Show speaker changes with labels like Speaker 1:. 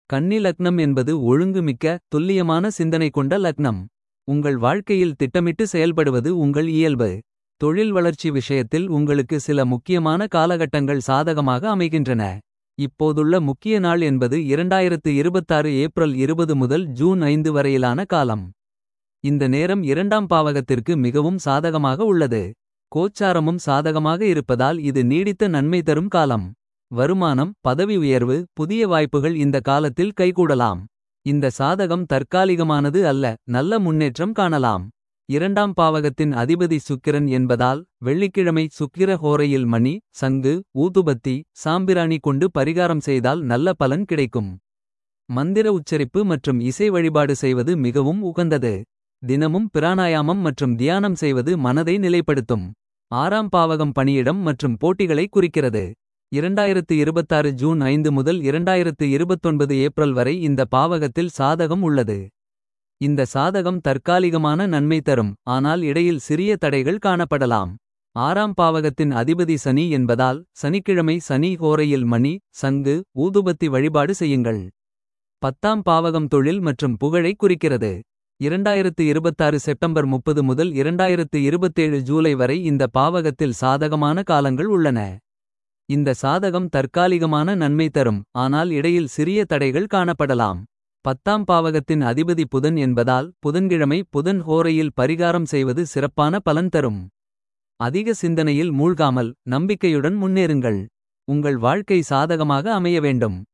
Speaker 1: கன்னி லக்னம் என்பது ஒழுங்குமிக்க துல்லியமான சிந்தனை கொண்ட லக்னம். உங்கள் வாழ்க்கையில் திட்டமிட்டு செயல்படுவது உங்கள் இயல்பு. தொழில் வளர்ச்சி விஷயத்தில் உங்களுக்கு சில முக்கியமான காலகட்டங்கள் சாதகமாக அமைகின்றன. இப்போதுள்ள முக்கிய நாள் என்பது 2026 ஏப்ரல் 20 முதல் ஜூன் 5 வரையிலான காலம். இந்த நேரம் இரண்டாம் பாவகத்திற்கு மிகவும் சாதகமாக உள்ளது. கோச்சாரமும் சாதகமாக இருப்பதால் இது நீடித்த நன்மை தரும் காலம். வருமானம், பதவி உயர்வு, புதிய வாய்ப்புகள் இந்த காலத்தில் கைகூடலாம். இந்த சாதகம் தற்காலிகமானது அல்ல, நல்ல முன்னேற்றம் காணலாம். இரண்டாம் பாவகத்தின் அதிபதி சுக்கிரன் என்பதால் வெள்ளிக்கிழமை சுக்கிர ஹோரையில் மணி, சங்கு, ஊதுபத்தி, சாம்பிராணி கொண்டு பரிகாரம் செய்தால் நல்ல பலன் கிடைக்கும். மந்திர உச்சரிப்பு மற்றும் இசை வழிபாடு செய்வது மிகவும் உகந்தது. தினமும் பிராணாயாமம் மற்றும் தியானம் செய்வது மனதை நிலைப்படுத்தும். ஆறாம் பாவகம் பணியிடம் மற்றும் போட்டிகளை குறிக்கிறது. 2026 ஜூன் 5 முதல் 2029 ஏப்ரல் வரை இந்த பாவகத்தில் சாதகம் உள்ளது. இந்த சாதகம் தற்காலிகமான நன்மை தரும், ஆனால் இடையில் சிறிய தடைகள் காணப்படலாம். ஆறாம் பாவகத்தின் அதிபதி சனி என்பதால் சனிக்கிழமை சனி ஹோரையில் மணி, சங்கு, ஊதுபத்தி வழிபாடு செய்யுங்கள். 10ஆம் பாவகம் தொழில் மற்றும் புகழை குறிக்கிறது. 2026 செப்டம்பர் 30 முதல் 2027 ஜூலை வரை இந்த பாவகத்தில் சாதகமான காலங்கள் உள்ளன. இந்த சாதகம் தற்காலிகமான நன்மை தரும், ஆனால் இடையில் சிறிய தடைகள் காணப்படலாம். 10ஆம் பாவகத்தின் அதிபதி புதன் என்பதால் புதன்கிழமை புதன் ஹோரையில் பரிகாரம் செய்வது சிறப்பான பலன் தரும். அதிக சிந்தனையில் மூழ்காமல் நம்பிக்கையுடன் முன்னேறுங்கள். உங்கள் வாழ்க்கை சாதகமாக அமைய வேண்டும்.